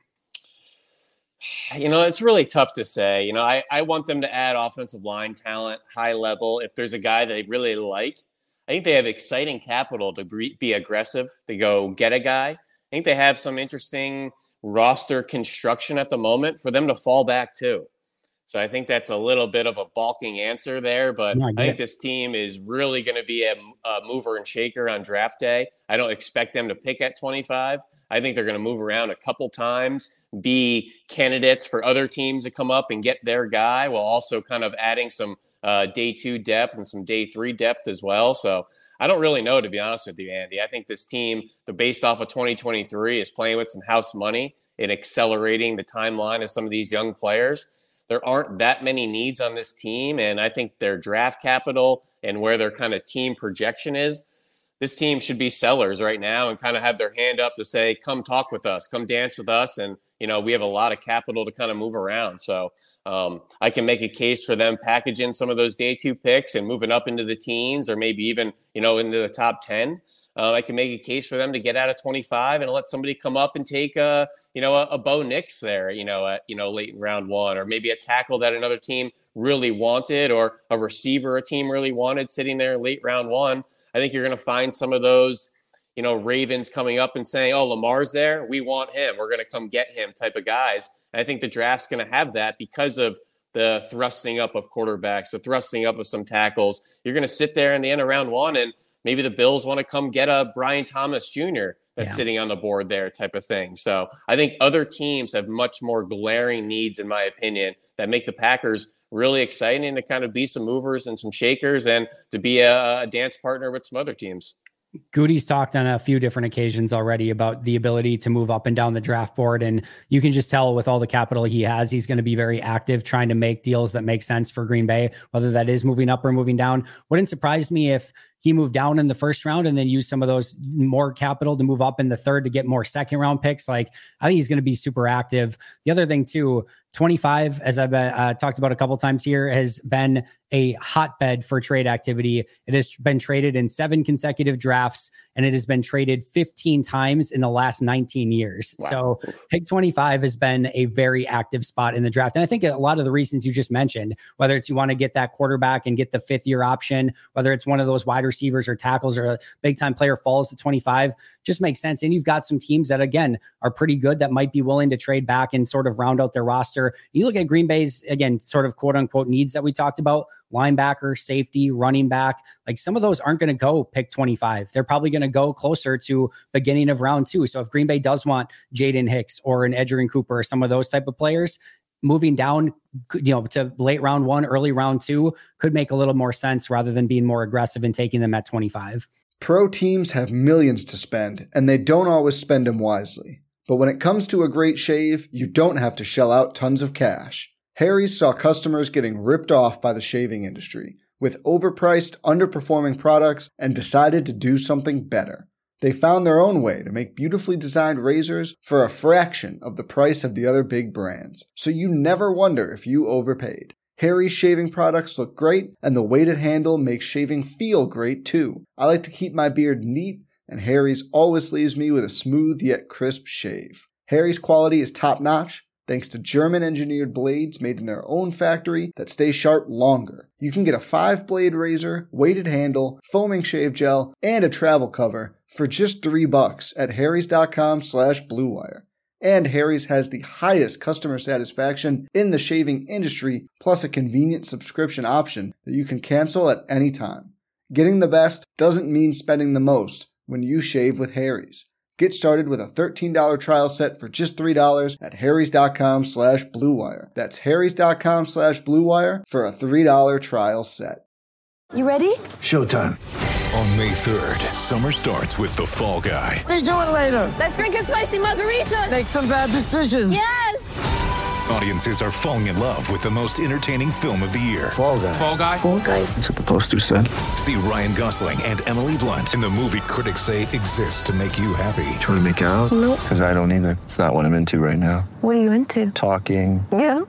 Speaker 5: It's really tough to say. I want them to add offensive line talent, high level. If there's a guy that they really like, I think they have exciting capital to be aggressive, to go get a guy. I think they have some interesting roster construction at the moment for them to fall back to. So I think that's a little bit of a balking answer there, but I think this team is really going to be a mover and shaker on draft day. I don't expect them to pick at 25. I think they're going to move around a couple times, be candidates for other teams to come up and get their guy, while also kind of adding some day 2 depth and some day 3 depth as well. So I don't really know, to be honest with you, Andy. I think this team, based off of 2023, is playing with some house money and accelerating the timeline of some of these young players. There aren't that many needs on this team, and I think their draft capital and where their kind of team projection is, this team should be sellers right now and kind of have their hand up to say, come talk with us, come dance with us. And, we have a lot of capital to kind of move around. So I can make a case for them packaging some of those day 2 picks and moving up into the teens, or maybe even, into the top 10. I can make a case for them to get out of 25 and let somebody come up and take a Bo Nix there, late in round 1, or maybe a tackle that another team really wanted, or a receiver a team really wanted sitting there late round 1. I think you're going to find some of those, Ravens coming up and saying, oh, Lamar's there, we want him, we're going to come get him type of guys. And I think the draft's going to have that because of the thrusting up of quarterbacks, the thrusting up of some tackles. You're going to sit there in the end of round 1, and maybe the Bills want to come get a Brian Thomas Jr. that's sitting on the board there type of thing. So I think other teams have much more glaring needs, in my opinion, that make the Packers really exciting to kind of be some movers and some shakers, and to be a dance partner with some other teams.
Speaker 3: Goody's talked on a few different occasions already about the ability to move up and down the draft board. And you can just tell with all the capital he has, he's going to be very active trying to make deals that make sense for Green Bay, whether that is moving up or moving down. Wouldn't surprise me if he moved down in the first round and then used some of those more capital to move up in the third to get more second round picks. Like, I think he's going to be super active. The other thing too, 25, as I've talked about a couple times here, has been a hotbed for trade activity. It has been traded in 7 consecutive drafts, and it has been traded 15 times in the last 19 years. Wow. So pick 25 has been a very active spot in the draft. And I think a lot of the reasons you just mentioned, whether it's you want to get that quarterback and get the 5th year option, whether it's one of those wide receivers or tackles, or a big time player falls to 25, just makes sense. And you've got some teams that, again, are pretty good that might be willing to trade back and sort of round out their roster. You look at Green Bay's, again, sort of quote unquote needs that we talked about: linebacker, safety, running back. Like, some of those aren't going to go pick 25. They're probably going to go closer to beginning of round 2. So if Green Bay does want Jaden Hicks or an Edgerrin Cooper or some of those type of players, moving down, to late round 1, early round 2 could make a little more sense, rather than being more aggressive and taking them at 25.
Speaker 2: Pro teams have millions to spend, and they don't always spend them wisely. But when it comes to a great shave, you don't have to shell out tons of cash. Harry's saw customers getting ripped off by the shaving industry with overpriced, underperforming products, and decided to do something better. They found their own way to make beautifully designed razors for a fraction of the price of the other big brands, so you never wonder if you overpaid. Harry's shaving products look great, and the weighted handle makes shaving feel great too. I like to keep my beard neat, and Harry's always leaves me with a smooth yet crisp shave. Harry's quality is top-notch, thanks to German-engineered blades made in their own factory that stay sharp longer. You can get a 5-blade razor, weighted handle, foaming shave gel, and a travel cover for just $3 at harrys.com/bluewire. And Harry's has the highest customer satisfaction in the shaving industry, plus a convenient subscription option that you can cancel at any time. Getting the best doesn't mean spending the most when you shave with Harry's. Get started with a $13 trial set for just $3 at harrys.com/bluewire. That's harrys.com/bluewire for a $3 trial set.
Speaker 6: You ready?
Speaker 7: Showtime. On May 3rd, summer starts with The Fall Guy.
Speaker 6: Let's do it later. Let's drink a spicy margarita.
Speaker 7: Make some bad decisions.
Speaker 6: Yes.
Speaker 7: Audiences are falling in love with the most entertaining film of the year.
Speaker 8: Fall Guy.
Speaker 6: Fall Guy. Fall Guy.
Speaker 8: That's what the poster said.
Speaker 7: See Ryan Gosling and Emily Blunt in the movie critics say exists to make you happy.
Speaker 8: Trying to make it out?
Speaker 6: Nope.
Speaker 8: Because I don't either. It's not what I'm into right now.
Speaker 6: What are you into?
Speaker 8: Talking.
Speaker 6: Yeah.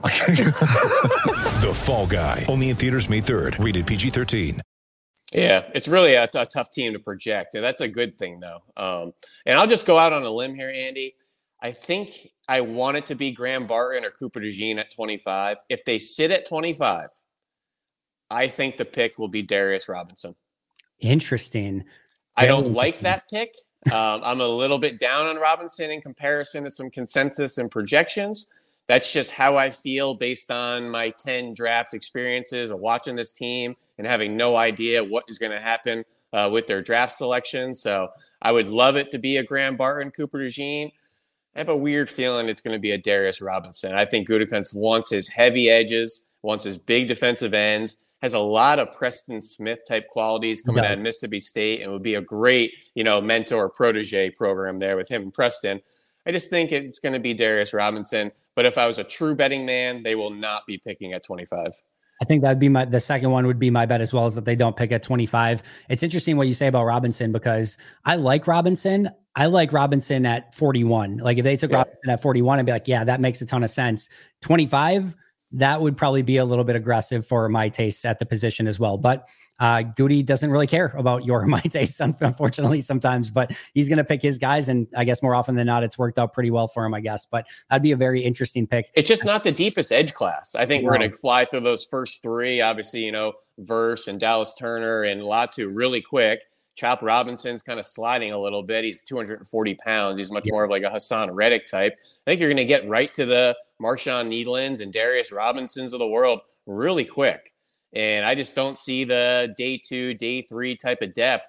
Speaker 7: The Fall Guy. Only in theaters May 3rd. Rated PG-13.
Speaker 5: Yeah, it's really a tough team to project, and that's a good thing, though. And I'll just go out on a limb here, Andy. I think I want it to be Graham Barton or Cooper DeJean at 25. If they sit at 25, I think the pick will be Darius Robinson.
Speaker 3: Interesting.
Speaker 5: I don't like that pick. I'm a little bit down on Robinson in comparison to some consensus and projections. That's just how I feel based on my 10 draft experiences of watching this team and having no idea what is going to happen with their draft selection. So I would love it to be a Graham Barton, Cooper DeJean. I have a weird feeling it's going to be a Darius Robinson. I think Gutekunst wants his heavy edges, wants his big defensive ends, has a lot of Preston Smith type qualities coming out of Mississippi State, and would be a great, mentor protege program there with him and Preston. I just think it's going to be Darius Robinson. But if I was a true betting man, they will not be picking at 25.
Speaker 3: I think that'd be the second one would be my bet as well, is that they don't pick at 25. It's interesting what you say about Robinson, because I like Robinson. I like Robinson at 41. Like if they took Robinson at 41, I'd be like, yeah, that makes a ton of sense. 25, that would probably be a little bit aggressive for my taste at the position as well. But Goody doesn't really care about my taste, unfortunately, sometimes, but he's going to pick his guys. And I guess more often than not, it's worked out pretty well for him, I guess. But that'd be a very interesting pick.
Speaker 5: It's just not the deepest edge class. I think we're going to fly through those first three. Obviously, Verse and Dallas Turner and Latu really quick. Chop Robinson's kind of sliding a little bit. He's 240 pounds. He's much more of like a Hassan Reddick type. I think you're going to get right to the Marshawn Needlands and Darius Robinsons of the world really quick. And I just don't see the day 2, day 3 type of depth.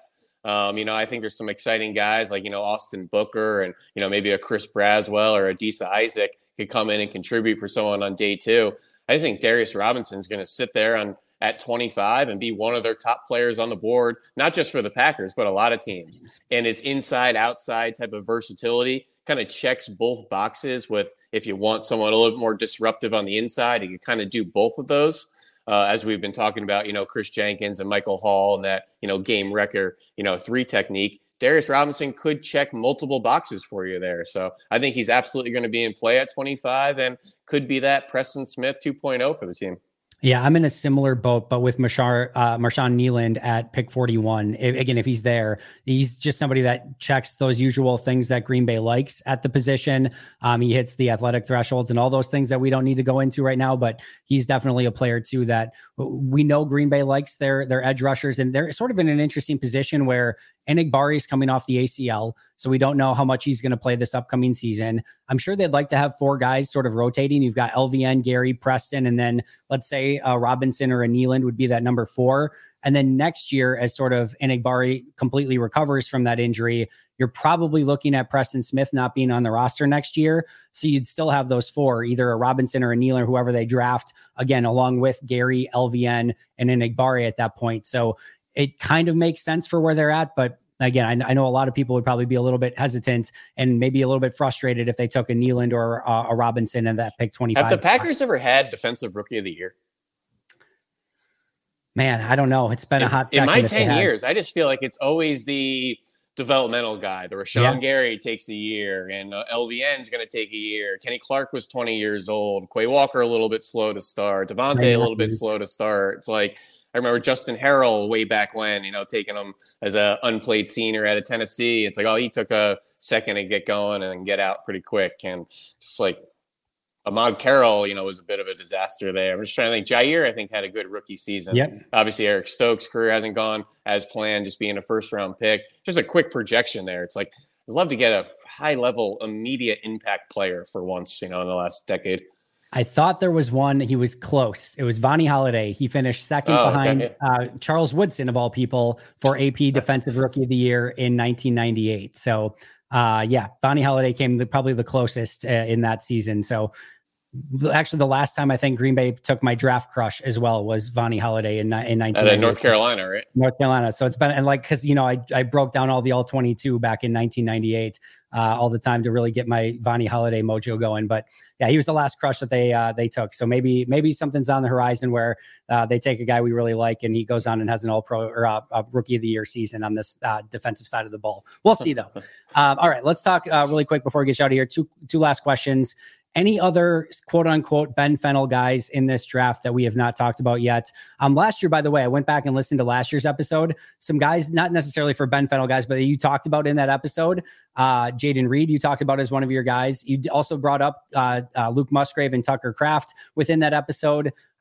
Speaker 5: I think there's some exciting guys like, Austin Booker and, maybe a Chris Braswell or a Adisa Isaac could come in and contribute for someone on day 2. I think Darius Robinson's going to sit there at 25 and be one of their top players on the board, not just for the Packers, but a lot of teams. And his inside, outside type of versatility kind of checks both boxes with, if you want someone a little bit more disruptive on the inside, he can kind of do both of those. As we've been talking about, Chris Jenkins and Michael Hall and that, game wrecker, 3 technique. Darius Robinson could check multiple boxes for you there. So I think he's absolutely going to be in play at 25 and could be that Preston Smith 2.0 for the team.
Speaker 3: Yeah, I'm in a similar boat, but with Marshawn Nealand at pick 41. If he's there, he's just somebody that checks those usual things that Green Bay likes at the position. He hits the athletic thresholds and all those things that we don't need to go into right now, but he's definitely a player too that we know Green Bay likes their edge rushers, and they're sort of in an interesting position where Enagbari is coming off the ACL, so we don't know how much he's going to play this upcoming season. I'm sure they'd like to have 4 guys sort of rotating. You've got LVN, Gary, Preston, and then let's say Robinson or a Nealand would be that number 4. And then next year, as sort of Enagbari completely recovers from that injury, you're probably looking at Preston Smith not being on the roster next year. So you'd still have those 4, either a Robinson or a Nealand, whoever they draft, again, along with Gary, LVN, and Enagbari at that point. So it kind of makes sense for where they're at. But again, I know a lot of people would probably be a little bit hesitant and maybe a little bit frustrated if they took a Nealand or a Robinson and that pick 25.
Speaker 5: Have the Packers ever had Defensive Rookie of the Year?
Speaker 3: Man, I don't know. It's been a hot second.
Speaker 5: In my 10 years, I just feel like it's always the developmental guy. The Rashawn Gary takes a year, and LVN is going to take a year. Kenny Clark was 20 years old. Quay Walker a little bit slow to start. Devontae a little bit slow to start. It's like, I remember Justin Harrell way back when, taking him as an unplayed senior out of Tennessee. It's like, he took a second to get going and get out pretty quick. And just like Ahmad Carroll, was a bit of a disaster there. I'm just trying to think. Jair, I think, had a good rookie season.
Speaker 3: Yep.
Speaker 5: Obviously, Eric Stokes' career hasn't gone as planned, just being a first-round pick. Just a quick projection there. It's like, I'd love to get a high-level, immediate impact player for once, in the last decade.
Speaker 3: I thought there was one. He was close. It was Vonnie Holliday. He finished second behind Charles Woodson, of all people, for AP Defensive Rookie of the Year in 1998. So, Vonnie Holliday came probably the closest in that season. So, actually, the last time I think Green Bay took my draft crush as well was Vonnie Holliday in 1998.
Speaker 5: North Carolina, right?
Speaker 3: North Carolina. So it's been, and because I broke down all the All-22 back in 1998 all the time to really get my Vonnie Holliday mojo going. But yeah, he was the last crush that they took. So maybe something's on the horizon where they take a guy we really like and he goes on and has an All-Pro or a Rookie of the Year season on this defensive side of the ball. We'll see though. All right, let's talk really quick before we get you out of here. Two last questions. Any other quote unquote Ben Fennell guys in this draft that we have not talked about yet? Last year, by the way, I went back and listened to last year's episode. Some guys, not necessarily for Ben Fennell guys, but you talked about in that episode. Jaden Reed, you talked about as one of your guys. You also brought up Luke Musgrave and Tucker Kraft within that episode.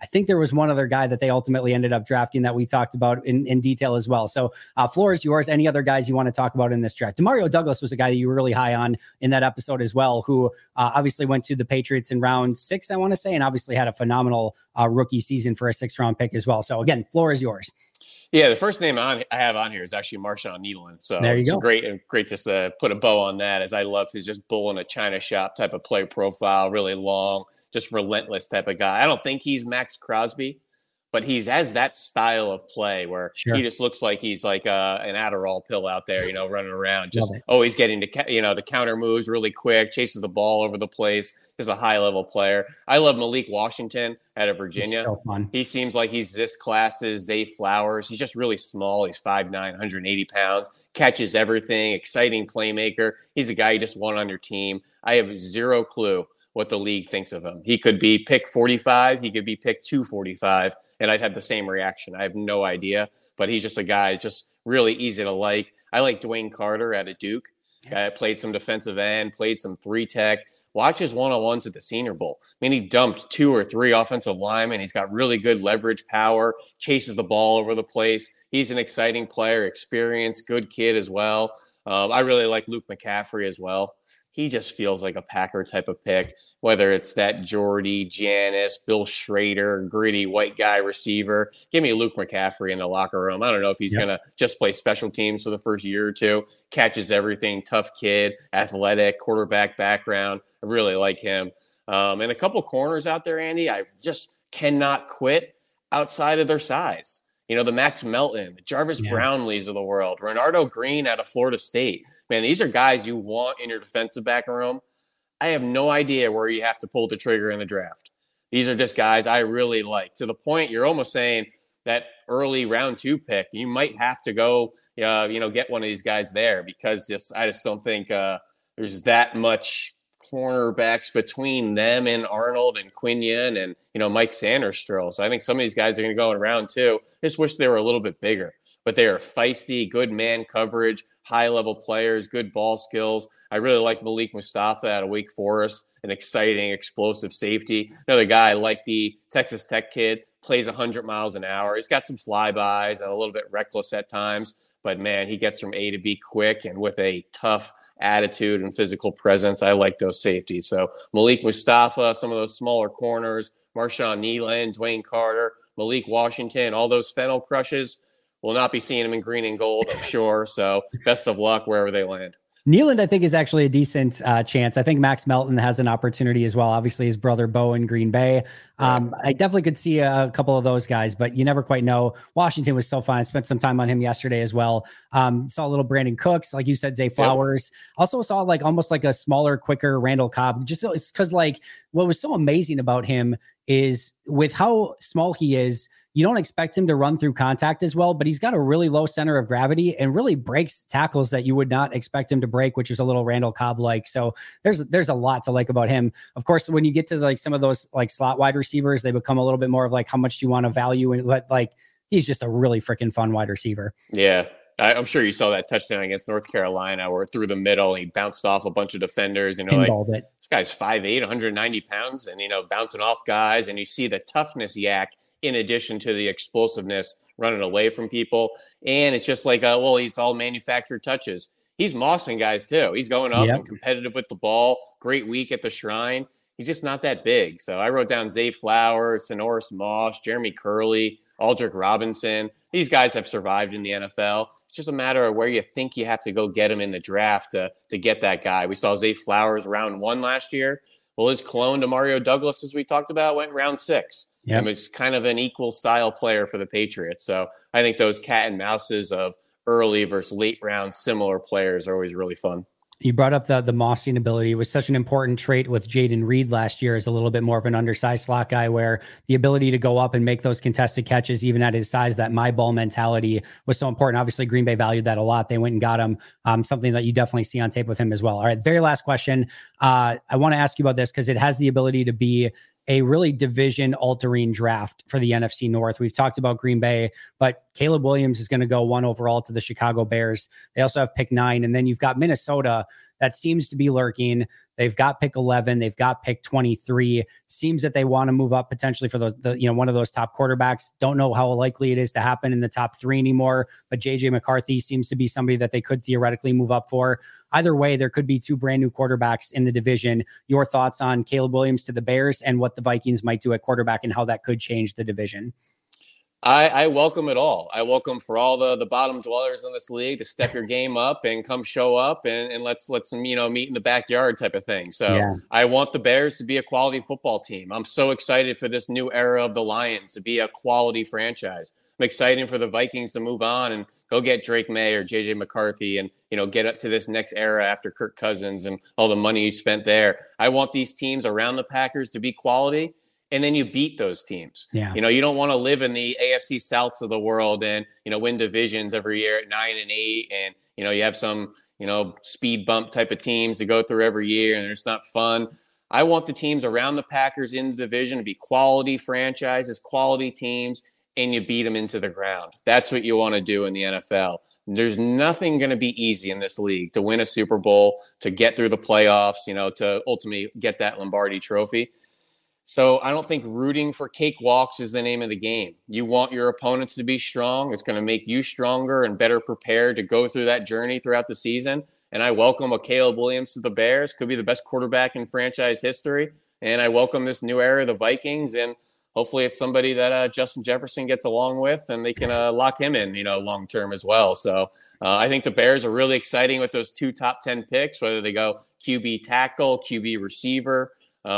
Speaker 3: I think there was one other guy that they ultimately ended up drafting that we talked about in detail as well. So floor is yours. Any other guys you want to talk about in this draft? Demario Douglas was a guy that you were really high on in that episode as well, who obviously went to the Patriots in round 6, I want to say, and obviously had a phenomenal rookie season for a 6th-round pick as well. So again, floor is yours.
Speaker 5: Yeah, the first name I have on here is actually Marshawn Needland. So
Speaker 3: there you go.
Speaker 5: Great to put a bow on that, as I love his just bull in a china shop type of play profile, really long, just relentless type of guy. I don't think he's Max Crosby, but he has that style of play where he just looks like he's like an Adderall pill out there, running around, just always getting to, the counter moves really quick, chases the ball over the place, is a high level player. I love Malik Washington out of Virginia.
Speaker 3: So fun.
Speaker 5: He seems like he's this class's Zay Flowers. He's just really small. He's 5'9", 180 pounds, catches everything, exciting playmaker. He's a guy you just want on your team. I have zero clue what the league thinks of him. He could be pick 45. He could be pick 245. And I'd have the same reaction. I have no idea, but he's just a guy just really easy to like. I like Dwayne Carter out of Duke. Played some defensive end, played some 3-tech. Watch his one-on-ones at the Senior Bowl. I mean, he dumped 2 or 3 offensive linemen. He's got really good leverage power, chases the ball over the place. He's an exciting player, experienced, good kid as well. I really like Luke McCaffrey as well. He just feels like a Packer type of pick, whether it's that Jordy, Janis, Bill Schrader, gritty white guy receiver. Give me Luke McCaffrey in the locker room. I don't know if he's going to just play special teams for the first year or two, catches everything, tough kid, athletic, quarterback background. I really like him. And a couple corners out there, Andy, I just cannot quit outside of their size. The Max Melton, the Jarvis Brownlees of the world, Renardo Green out of Florida State. Man, these are guys you want in your defensive back room. I have no idea where you have to pull the trigger in the draft. These are just guys I really like, to the point you're almost saying that early round 2 pick, you might have to go, get one of these guys there, because I just don't think there's that much cornerbacks between them and Arnold and Quinion and, Mike Sanderstrom. So I think some of these guys are going to go in round 2. Just wish they were a little bit bigger, but they are feisty, good man coverage, high level players, good ball skills. I really like Malik Mustafa out of Wake Forest, an exciting, explosive safety. Another guy like the Texas Tech kid, plays 100 miles an hour. He's got some flybys and a little bit reckless at times, but man, he gets from A to B quick and with a tough attitude and physical presence. I like those safeties. So Malik Mustafa, some of those smaller corners, Marshawn Needland, Dwayne Carter, Malik Washington, all those Fennel crushes. We'll not be seeing them in green and gold, I'm sure. So best of luck wherever they land.
Speaker 3: Nealand, I think, is actually a decent chance. I think Max Melton has an opportunity as well. Obviously, his brother Bo in Green Bay. I definitely could see a couple of those guys, but you never quite know. Washington was so fun. I spent some time on him yesterday as well. Saw a little Brandon Cooks, like you said, Zay Flowers. Also saw almost like a smaller, quicker Randall Cobb. Just it's because what was so amazing about him is with how small he is, you don't expect him to run through contact as well, but he's got a really low center of gravity and really breaks tackles that you would not expect him to break, which is a little Randall Cobb-like. So there's a lot to like about him. Of course, when you get to some of those slot wide receivers, they become a little bit more of how much do you want to value, and he's just a really freaking fun wide receiver.
Speaker 5: Yeah. I'm sure you saw that touchdown against North Carolina where through the middle, he bounced off a bunch of defenders. This guy's 5'8", 190 pounds, and, bouncing off guys. And you see the toughness yak in addition to the explosiveness running away from people. And it's just it's all manufactured touches. He's mossing guys too. He's going up and competitive with the ball. Great week at the Shrine. He's just not that big. So I wrote down Zay Flowers, Sonoris Moss, Jeremy Curley, Aldrick Robinson. These guys have survived in the NFL. It's just a matter of where you think you have to go get him in the draft to get that guy. We saw Zay Flowers round 1 last year. Well, his clone, Demario Douglas, as we talked about, went round 6. Yep. And it's kind of an equal style player for the Patriots. So I think those cat and mouses of early versus late round similar players are always really fun.
Speaker 3: You brought up the mossing ability. It was such an important trait with Jaden Reed last year as a little bit more of an undersized slot guy, where the ability to go up and make those contested catches, even at his size, that my ball mentality was so important. Obviously, Green Bay valued that a lot. They went and got him, something that you definitely see on tape with him as well. All right, very last question. I want to ask you about this because it has the ability to be a really division altering draft for the NFC North. We've talked about Green Bay, but Caleb Williams is going to go 1 overall to the Chicago Bears. They also have pick 9. And then you've got Minnesota that seems to be lurking. They've got pick 11. They've got pick 23. Seems that they want to move up potentially for one of those top quarterbacks. Don't know how likely it is to happen in the top 3 anymore, but JJ McCarthy seems to be somebody that they could theoretically move up for. Either way, there could be 2 brand new quarterbacks in the division. Your thoughts on Caleb Williams to the Bears and what the Vikings might do at quarterback and how that could change the division?
Speaker 5: I welcome it all. I welcome for all the bottom dwellers in this league to step your game up and come show up and let's meet in the backyard type of thing. So yeah. I want the Bears to be a quality football team. I'm so excited for this new era of the Lions to be a quality franchise. I'm excited for the Vikings to move on and go get Drake May or JJ McCarthy and, get up to this next era after Kirk Cousins and all the money you spent there. I want these teams around the Packers to be quality. And then you beat those teams. Yeah. You don't want to live in the AFC Souths of the world and, win divisions every year at 9 and 8. And, you have some, speed bump type of teams to go through every year and it's not fun. I want the teams around the Packers in the division to be quality franchises, quality teams, and you beat them into the ground. That's what you want to do in the NFL. There's nothing going to be easy in this league to win a Super Bowl, to get through the playoffs, to ultimately get that Lombardi trophy. So I don't think rooting for cakewalks is the name of the game. You want your opponents to be strong. It's going to make you stronger and better prepared to go through that journey throughout the season. And I welcome a Caleb Williams to the Bears. Could be the best quarterback in franchise history. And I welcome this new era of the Vikings. And hopefully it's somebody that Justin Jefferson gets along with and they can lock him in, long term as well. So I think the Bears are really exciting with those 2 top 10 picks, whether they go QB tackle, QB receiver.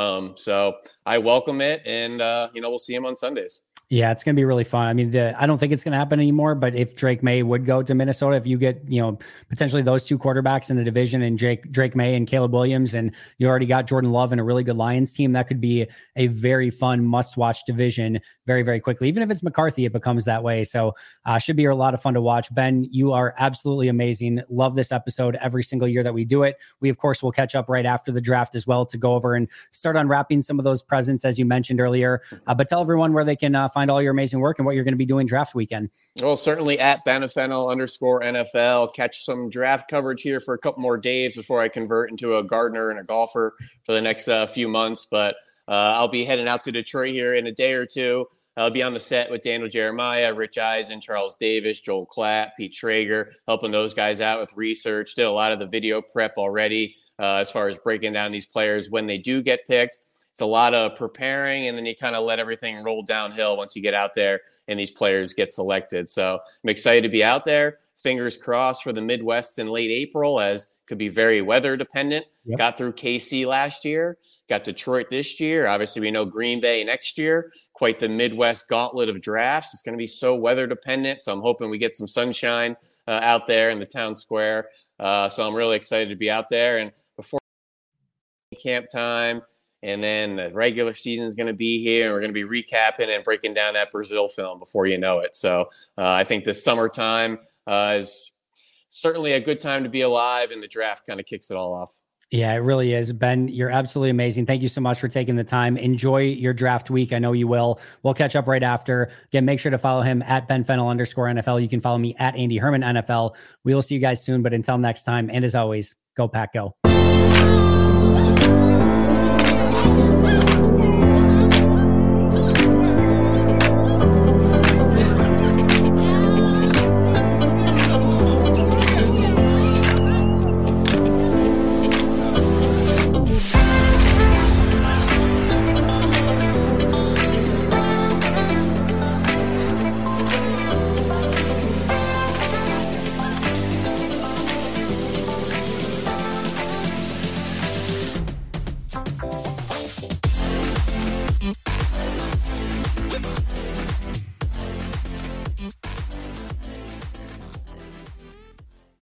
Speaker 5: So I welcome it and, we'll see him on Sundays.
Speaker 3: Yeah, it's going to be really fun. I mean, I don't think it's going to happen anymore, but if Drake May would go to Minnesota, if you get, potentially those 2 quarterbacks in the division and Drake May and Caleb Williams, and you already got Jordan Love and a really good Lions team, that could be a very fun must-watch division very, very quickly. Even if it's McCarthy, it becomes that way. So should be a lot of fun to watch. Ben, you are absolutely amazing. Love this episode every single year that we do it. We, of course, will catch up right after the draft as well to go over and start unwrapping some of those presents, as you mentioned earlier. But tell everyone where they can find all your amazing work and what you're going to be doing draft weekend.
Speaker 5: Well, certainly at @BenFennel_NFL. Catch some draft coverage here for a couple more days before I convert into a gardener and a golfer for the next few months. But I'll be heading out to Detroit here in a day or 2. I'll be on the set with Daniel Jeremiah, Rich Eisen, Charles Davis, Joel Klatt, Pete Traeger, helping those guys out with research. Did a lot of the video prep already as far as breaking down these players when they do get picked. It's a lot of preparing, and then you kind of let everything roll downhill once you get out there and these players get selected. So I'm excited to be out there. Fingers crossed for the Midwest in late April, as could be very weather dependent. Yep. Got through KC last year, got Detroit this year. Obviously, we know Green Bay next year. Quite the Midwest gauntlet of drafts. It's going to be so weather dependent. So I'm hoping we get some sunshine out there in the town square. So I'm really excited to be out there. And before camp time, and then the regular season is going to be here, and we're going to be recapping and breaking down that Brazil film before you know it. So I think this summertime is certainly a good time to be alive, and the draft kind of kicks it all off.
Speaker 3: Yeah, it really is. Ben, you're absolutely amazing. Thank you so much for taking the time. Enjoy your draft week. I know you will. We'll catch up right after. Again, make sure to follow him at @BenFennel_NFL. You can follow me at Andy Herman NFL. We will see you guys soon, but until next time, and as always, go Pack, go.